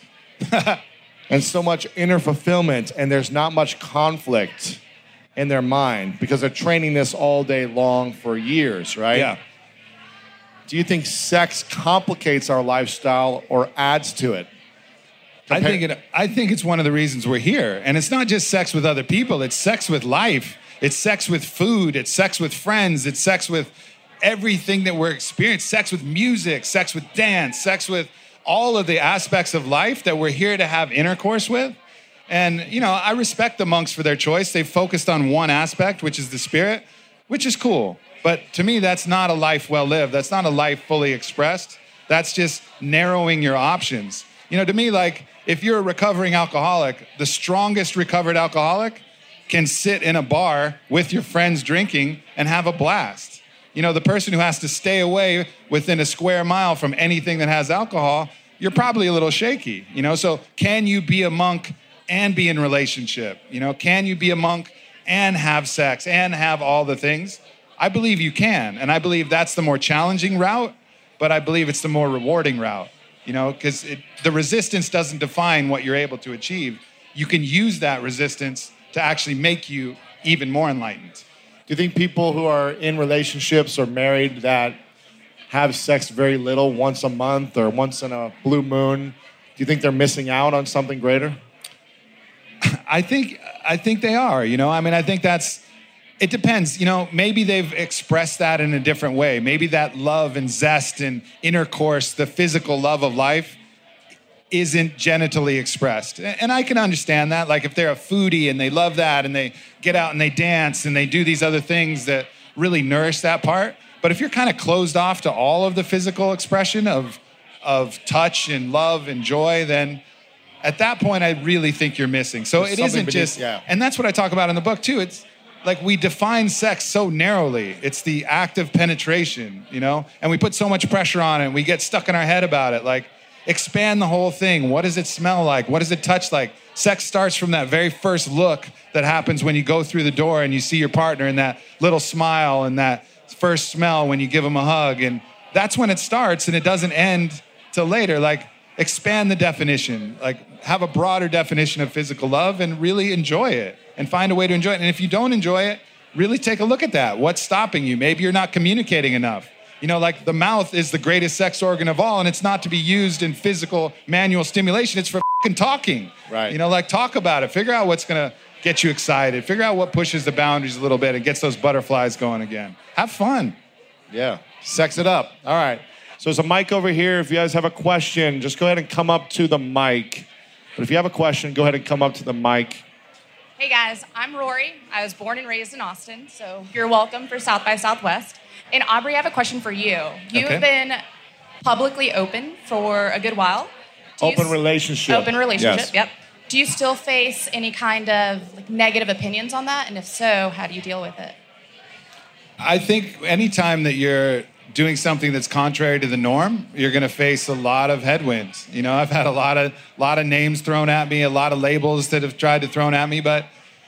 and so much inner fulfillment, and there's not much conflict in their mind because they're training this all day long for years, right? Yeah. Do you think sex complicates our lifestyle or adds to it? I think it's one of the reasons we're here. And it's not just sex with other people, it's sex with life. It's sex with food, it's sex with friends, it's sex with everything that we're experiencing, sex with music, sex with dance, sex with all of the aspects of life that we're here to have intercourse with. And, I respect the monks for their choice. They've focused on one aspect, which is the spirit, which is cool. But to me, that's not a life well lived. That's not a life fully expressed. That's just narrowing your options. To me, if you're a recovering alcoholic, the strongest recovered alcoholic can sit in a bar with your friends drinking and have a blast. You know, the person who has to stay away within a square mile from anything that has alcohol, you're probably a little shaky, you know? So can you be a monk and be in relationship? You know, can you be a monk and have sex and have all the things? I believe you can. And I believe that's the more challenging route, but I believe it's the more rewarding route, you know, because the resistance doesn't define what you're able to achieve. You can use that resistance to actually make you even more enlightened. Do you think people who are in relationships or married that have sex very little, once a month or once in a blue moon, do you think they're missing out on something greater? I think they are, you know. I mean, I think it depends. You know, maybe they've expressed that in a different way. Maybe that love and zest and intercourse, the physical love of life, isn't genitally expressed. And I can understand that. Like if they're a foodie and they love that and they get out and they dance and they do these other things that really nourish that part. But if you're kind of closed off to all of the physical expression of touch and love and joy, then at that point, I really think you're missing. So it isn't just, and that's what I talk about in the book too. It's like we define sex so narrowly. It's the act of penetration, you know? And we put so much pressure on it and we get stuck in our head about it. Like, expand the whole thing. What does it smell like? What does it touch like? Sex starts from that very first look that happens when you go through the door and you see your partner and that little smile and that first smell when you give them a hug. And that's when it starts and it doesn't end till later. Like, expand the definition. Like, have a broader definition of physical love and really enjoy it and find a way to enjoy it. And if you don't enjoy it, really take a look at that. What's stopping you? Maybe you're not communicating enough. You know, like the mouth is the greatest sex organ of all, and it's not to be used in physical manual stimulation. It's for fucking talking. Right. You know, like talk about it. Figure out what's going to get you excited. Figure out what pushes the boundaries a little bit and gets those butterflies going again. Have fun. Yeah. Sex it up. All right. So there's a mic over here. If you guys have a question, just go ahead and come up to the mic. But if you have a question, go ahead and come up to the mic. Hey guys, I'm Rory. I was born and raised in Austin, so you're welcome for South by Southwest. And Aubrey, I have a question for you. You've been publicly open for a good while. Open relationship. Yes. Yep. Do you still face any kind of negative opinions on that? And if so, how do you deal with it? I think anytime that you're doing something that's contrary to the norm, you're going to face a lot of headwinds. You know, I've had a lot of names thrown at me, a lot of labels that have tried to thrown at me, but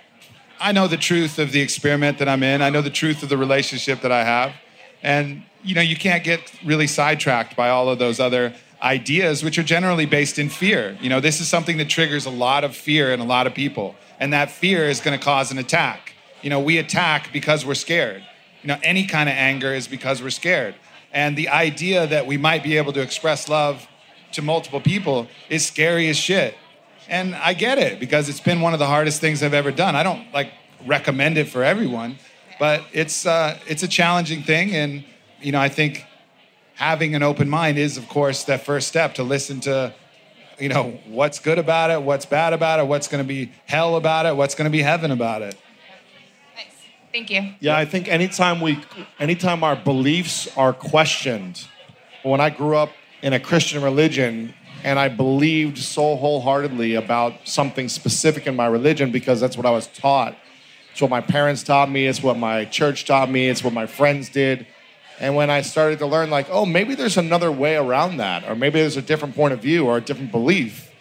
I know the truth of the experiment that I'm in. I know the truth of the relationship that I have. And, you know, you can't get really sidetracked by all of those other ideas, which are generally based in fear. You know, this is something that triggers a lot of fear in a lot of people. And that fear is going to cause an attack. You know, we attack because we're scared. You know, any kind of anger is because we're scared. And the idea that we might be able to express love to multiple people is scary as shit. And I get it because it's been one of the hardest things I've ever done. I don't recommend it for everyone, but it's a challenging thing. And, you know, I think having an open mind is, of course, that first step to listen to, you know, what's good about it, what's bad about it, what's going to be hell about it, what's going to be heaven about it. Nice. Thank you. Yeah, I think anytime our beliefs are questioned, when I grew up in a Christian religion and I believed so wholeheartedly about something specific in my religion because that's what I was taught. It's what my parents taught me. It's what my church taught me. It's what my friends did. And when I started to learn, oh, maybe there's another way around that, or maybe there's a different point of view or a different belief,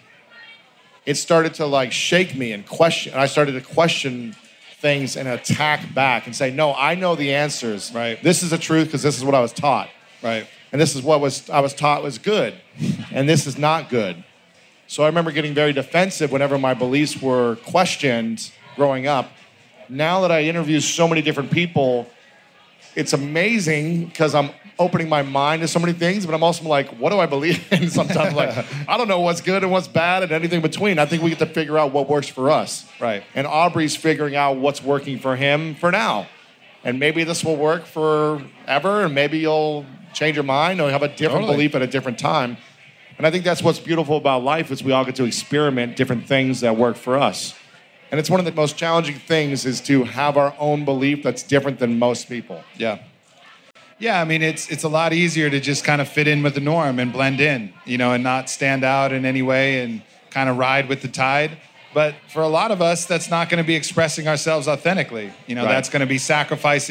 it started to shake me and question. And I started to question things and attack back and say, no, I know the answers. Right. This is the truth because this is what I was taught. Right. And this is what I was taught was good. And this is not good. So I remember getting very defensive whenever my beliefs were questioned growing up. Now that I interview so many different people, it's amazing because I'm opening my mind to so many things, but I'm also what do I believe in? Sometimes I don't know what's good and what's bad and anything between. I think we get to figure out what works for us. Right. And Aubrey's figuring out what's working for him for now. And maybe this will work forever, and maybe you'll change your mind or have a different belief at a different time. And I think that's what's beautiful about life is we all get to experiment different things that work for us. And it's one of the most challenging things is to have our own belief that's different than most people. Yeah. Yeah, I mean, it's a lot easier to just kind of fit in with the norm and blend in, you know, and not stand out in any way and kind of ride with the tide. But for a lot of us, that's not going to be expressing ourselves authentically. You know, Right. That's going to be sacrificing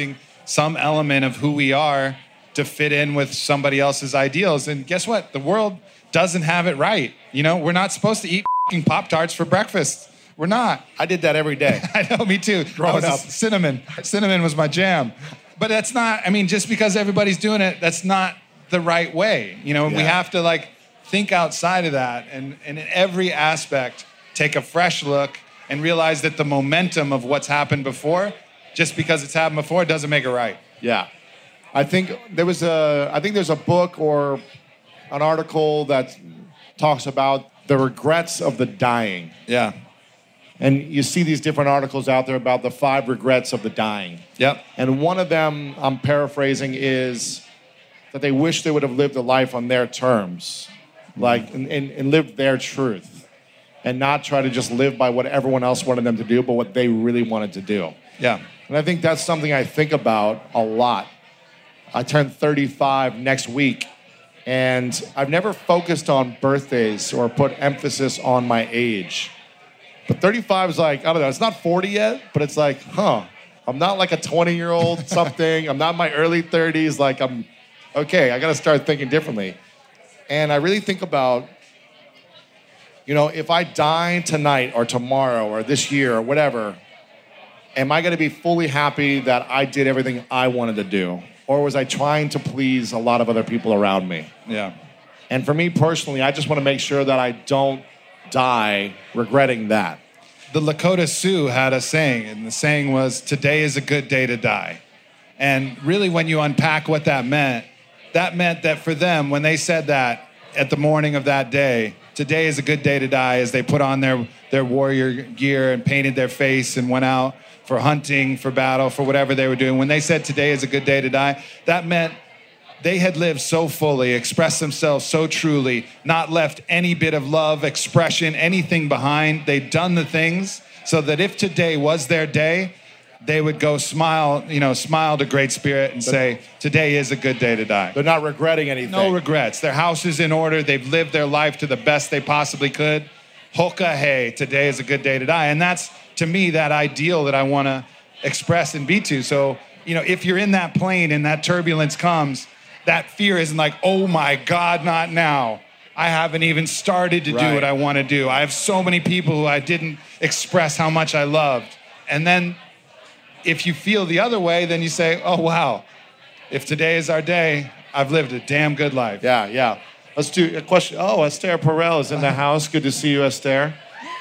some element of who we are to fit in with somebody else's ideals. And guess what? The world doesn't have it right. You know, we're not supposed to eat fucking Pop-Tarts for breakfast. We're not. I did that every day. I know, me too. Growing up. Cinnamon was my jam. But that's not, I mean, just because everybody's doing it, that's not the right way. You know, we have to like think outside of that and in every aspect, take a fresh look and realize that the momentum of what's happened before, just because it's happened before, doesn't make it right. Yeah. I think there's a book or an article that talks about the regrets of the dying. Yeah. And you see these different articles out there about the 5 regrets of the dying. Yep. And one of them, I'm paraphrasing, is that they wish they would have lived a life on their terms, like, and lived their truth, and not try to just live by what everyone else wanted them to do, but what they really wanted to do. Yeah. And I think that's something I think about a lot. I turn 35 next week, and I've never focused on birthdays or put emphasis on my age. But 35 is like, I don't know, it's not 40 yet, but it's like, I'm not like a 20-year-old something. I'm not in my early 30s. Like, I'm, okay, I got to start thinking differently. And I really think about, you know, if I die tonight or tomorrow or this year or whatever, am I going to be fully happy that I did everything I wanted to do? Or was I trying to please a lot of other people around me? Yeah. And for me personally, I just want to make sure that I don't die regretting that. The Lakota Sioux had a saying, and the saying was, today is a good day to die. And really, when you unpack what that meant that for them, when they said that at the morning of that day, today is a good day to die, as they put on their warrior gear and painted their face and went out for hunting, for battle, for whatever they were doing. When they said today is a good day to die, that meant they had lived so fully, expressed themselves so truly, not left any bit of love, expression, anything behind. They'd done the things so that if today was their day, they would go smile to Great Spirit and say, today is a good day to die. They're not regretting anything. No regrets. Their house is in order. They've lived their life to the best they possibly could. Hoka hey, today is a good day to die. And that's, to me, that ideal that I want to express and be to. So, you know, if you're in that plane and that turbulence comes, that fear isn't like, oh my God, not now. I haven't even started to do what I want to do. I have so many people who I didn't express how much I loved. And then if you feel the other way, then you say, oh wow, if today is our day, I've lived a damn good life. Yeah. Let's do a question. Oh, Esther Perel is in the house. Good to see you, Esther.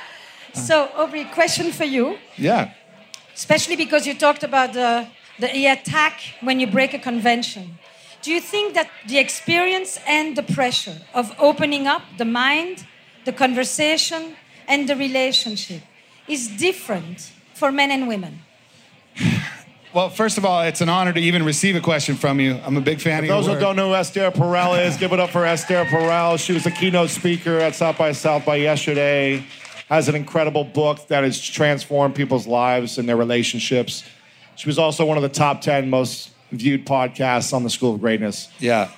So, Aubrey, question for you. Yeah. Especially because you talked about the attack when you break a convention. Do you think that the experience and the pressure of opening up the mind, the conversation, and the relationship is different for men and women? Well, first of all, it's an honor to even receive a question from you. I'm a big fan of your work. Those who don't know who Esther Perel is, give it up for Esther Perel. She was a keynote speaker at South by yesterday. Has an incredible book that has transformed people's lives and their relationships. She was also one of the top 10 most viewed podcasts on the School of Greatness. Yeah.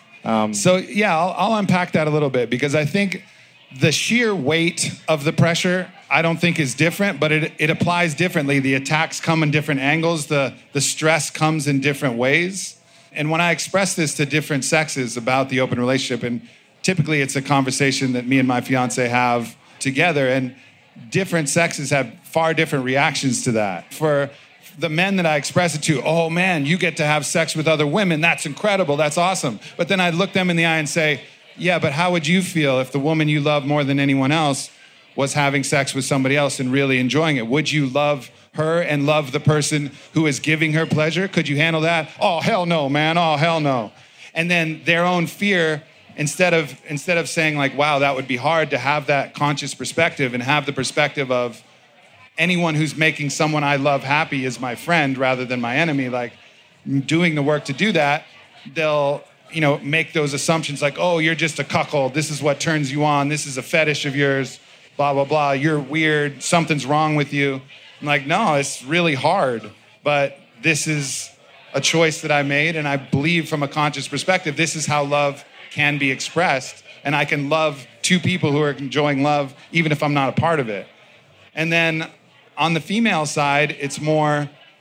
I'll unpack that a little bit, because I think the sheer weight of the pressure, I don't think is different, but it applies differently. The attacks come in different angles. The stress comes in different ways. And when I express this to different sexes about the open relationship, and typically it's a conversation that me and my fiance have together, and different sexes have far different reactions to that. For the men that I express it to, oh man, you get to have sex with other women. That's incredible. That's awesome. But then I'd look them in the eye and say, yeah, but how would you feel if the woman you love more than anyone else was having sex with somebody else and really enjoying it? Would you love her and love the person who is giving her pleasure? Could you handle that? Oh, hell no, man. Oh, hell no. And then their own fear, instead of saying like, wow, that would be hard, to have that conscious perspective and have the perspective of anyone who's making someone I love happy is my friend rather than my enemy. Like, doing the work to do that, they'll, make those assumptions like, oh, you're just a cuckold. This is what turns you on. This is a fetish of yours, blah, blah, blah. You're weird. Something's wrong with you. I'm like, no, it's really hard. But this is a choice that I made. And I believe from a conscious perspective, this is how love can be expressed. And I can love two people who are enjoying love, even if I'm not a part of it. And then on the female side, it's more,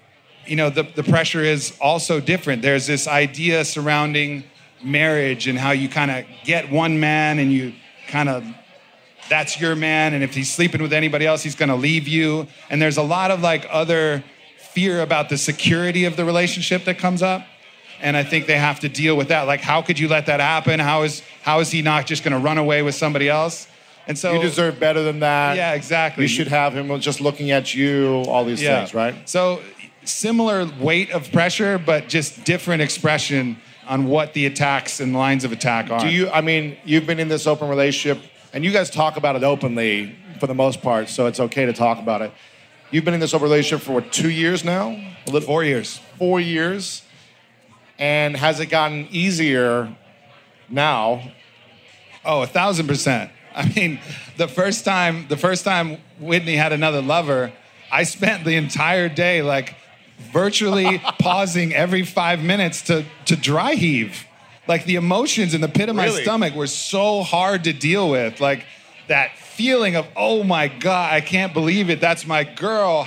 the pressure is also different. There's this idea surrounding marriage and how you kind of get one man and you kind of, that's your man. And if he's sleeping with anybody else, he's going to leave you. And there's a lot of like other fear about the security of the relationship that comes up. And I think they have to deal with that. Like, how could you let that happen? How is he not just going to run away with somebody else? And so you deserve better than that. Yeah, exactly. You should have him just looking at you, all these things, right? So similar weight of pressure, but just different expression on what the attacks and lines of attack are. You've been in this open relationship, and you guys talk about it openly for the most part, so it's okay to talk about it. You've been in this open relationship for, 2 years now? 4 years. 4 years. And has it gotten easier now? Oh, 1,000%. I mean, the first time Whitney had another lover, I spent the entire day like virtually pausing every 5 minutes to dry heave. Like the emotions in the pit of my stomach were so hard to deal with. Like that feeling of, oh my God, I can't believe it. That's my girl.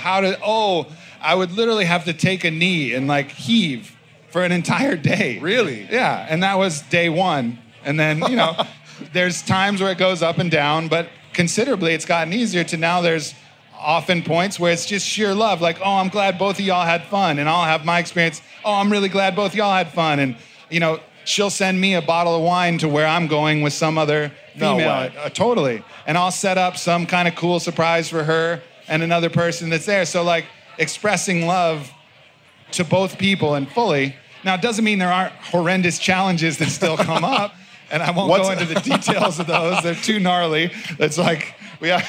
I would literally have to take a knee and like heave for an entire day. Really? Yeah. And that was day one. And then, there's times where it goes up and down, but considerably it's gotten easier to now there's often points where it's just sheer love. Like, oh, I'm glad both of y'all had fun. And I'll have my experience. Oh, I'm really glad both of y'all had fun. And, she'll send me a bottle of wine to where I'm going with some other female. No way. Totally. And I'll set up some kind of cool surprise for her and another person that's there. So like expressing love to both people and fully. Now, it doesn't mean there aren't horrendous challenges that still come up. And I won't go into the details of those. They're too gnarly. It's like, we are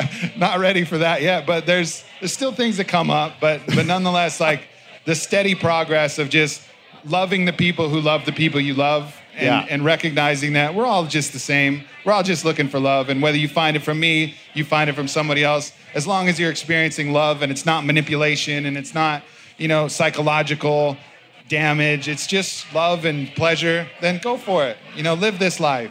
not ready for that yet. But there's still things that come up. But nonetheless, like the steady progress of just loving the people who love the people you love. And recognizing that we're all just the same. We're all just looking for love. And whether you find it from me, you find it from somebody else, as long as you're experiencing love and it's not manipulation and it's not, psychological damage, it's just love and pleasure, then go for it. Live this life.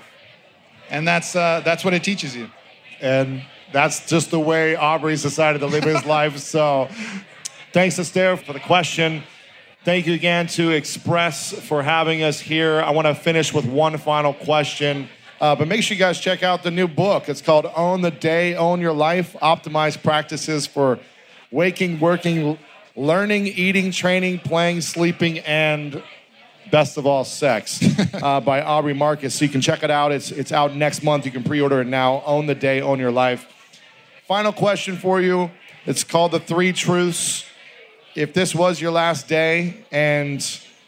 And that's what it teaches you. And that's just the way Aubrey's decided to live his life. So thanks, Esther, for the question. Thank you again to Express for having us here. I want to finish with one final question. But make sure you guys check out the new book. It's called Own the Day, Own Your Life, Optimized Practices for Waking, Working, Learning, Eating, Training, Playing, Sleeping, and best of all, sex by Aubrey Marcus. So you can check it out. It's out next month. You can pre-order it now. Own the Day, Own Your Life. Final question for you. It's called The 3 Truths. If this was your last day and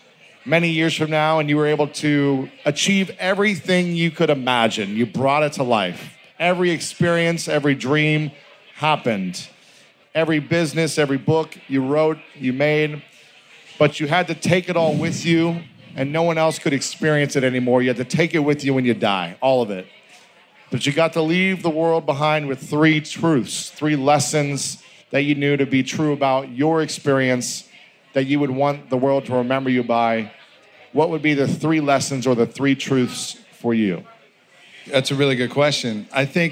many years from now and you were able to achieve everything you could imagine, you brought it to life. Every experience, every dream happened. Every business, every book you wrote, you made, but you had to take it all with you and no one else could experience it anymore. You had to take it with you when you die, all of it. But you got to leave the world behind with 3 truths, 3 lessons that you knew to be true about your experience that you would want the world to remember you by. What would be the 3 lessons or the 3 truths for you? That's a really good question. I think,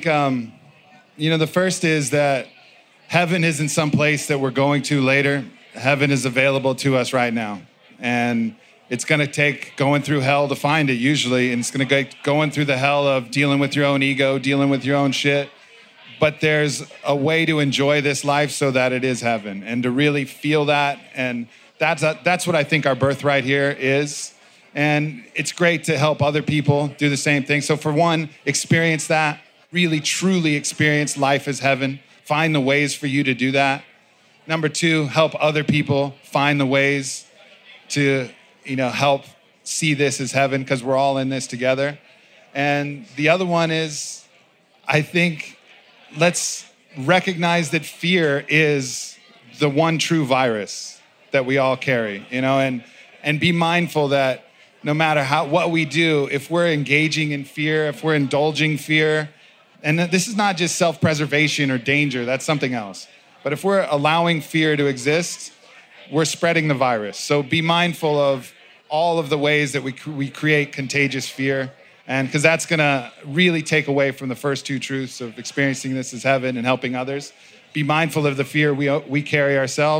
the first is that heaven isn't some place that we're going to later. Heaven is available to us right now. And it's going to take going through hell to find it usually. And it's going to go going through the hell of dealing with your own ego, dealing with your own shit. But there's a way to enjoy this life so that it is heaven and to really feel that. And that's what I think our birthright here is. And it's great to help other people do the same thing. So for one, experience that, really truly experience life as heaven. Find the ways for you to do that. Number 2, help other people find the ways to, help see this as heaven because we're all in this together. And the other one is, I think, let's recognize that fear is the one true virus that we all carry, and be mindful that no matter what we do, if we're engaging in fear, if we're indulging fear, and this is not just self-preservation or danger, that's something else. But if we're allowing fear to exist, we're spreading the virus. So be mindful of all of the ways that we create contagious fear. And because that's going to really take away from the first 2 truths of experiencing this as heaven and helping others. Be mindful of the fear we carry ourselves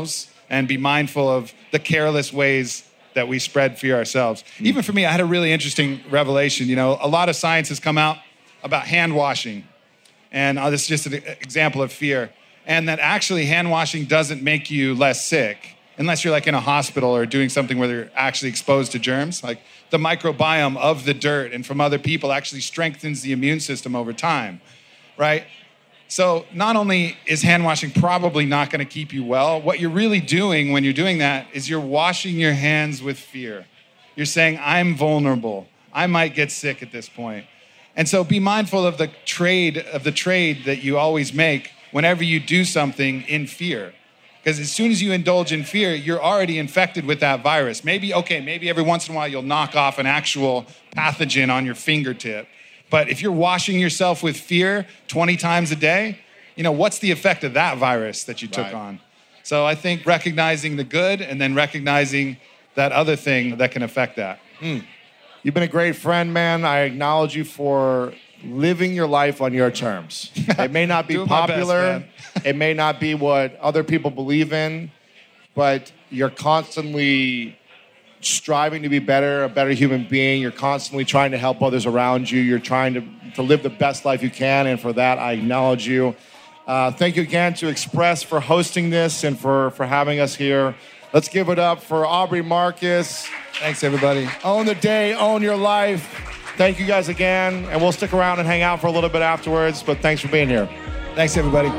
and be mindful of the careless ways that we spread fear ourselves. Even for me, I had a really interesting revelation. A lot of science has come out about hand washing. And this is just an example of fear. And that actually hand washing doesn't make you less sick unless you're like in a hospital or doing something where they're actually exposed to germs. Like the microbiome of the dirt and from other people actually strengthens the immune system over time, right? So not only is hand washing probably not going to keep you well, what you're really doing when you're doing that is you're washing your hands with fear. You're saying, I'm vulnerable. I might get sick at this point. And so be mindful of the trade that you always make whenever you do something in fear. Because as soon as you indulge in fear, you're already infected with that virus. Maybe every once in a while you'll knock off an actual pathogen on your fingertip. But if you're washing yourself with fear 20 times a day, what's the effect of that virus that you took on? So I think recognizing the good and then recognizing that other thing that can affect that. You've been a great friend, man. I acknowledge you for living your life on your terms. It may not be popular. It may not be what other people believe in, but you're constantly striving to be better, a better human being. You're constantly trying to help others around you. You're trying to live the best life you can, and for that, I acknowledge you. Thank you again to Express for hosting this and for having us here. Let's give it up for Aubrey Marcus. Thanks, everybody. Own the day, own your life. Thank you guys again, and we'll stick around and hang out for a little bit afterwards, but thanks for being here. Thanks, everybody.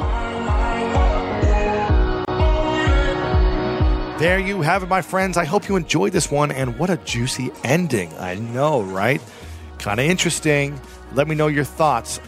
There you have it, my friends. I hope you enjoyed this one, and what a juicy ending. I know, right? Kind of interesting. Let me know your thoughts.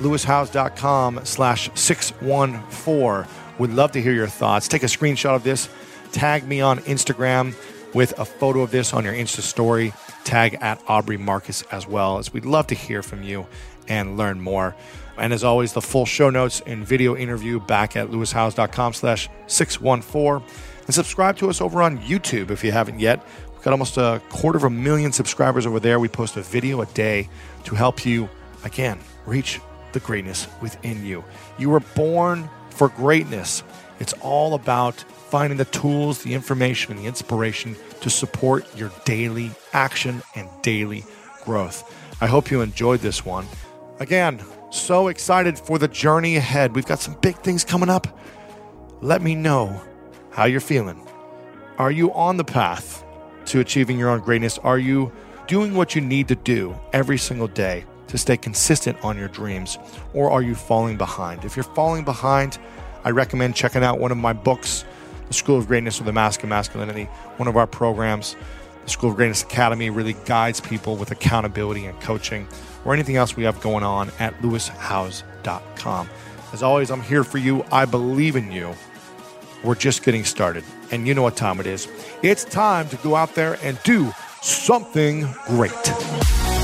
LewisHowes.com/614. Would love to hear your thoughts. Take a screenshot of this. Tag me on Instagram with a photo of this on your Insta story. Tag at Aubrey Marcus as well, as we'd love to hear from you and learn more. And as always, the full show notes and video interview back at LewisHowes.com/614. And subscribe to us over on YouTube if you haven't yet. We've got almost 250,000 subscribers over there. We post a video a day to help you, again, reach the greatness within you. You were born for greatness. It's all about finding the tools, the information, and the inspiration to support your daily action and daily growth. I hope you enjoyed this one. Again, so excited for the journey ahead. We've got some big things coming up. Let me know how you're feeling. Are you on the path to achieving your own greatness? Are you doing what you need to do every single day to stay consistent on your dreams? Or are you falling behind? If you're falling behind, I recommend checking out one of my books, The School of Greatness or The Mask of Masculinity. One of our programs, the School of Greatness Academy, really guides people with accountability and coaching, or anything else we have going on at LewisHowes.com. As always, I'm here for you. I believe in you. We're just getting started. And you know what time it is. It's time to go out there and do something great.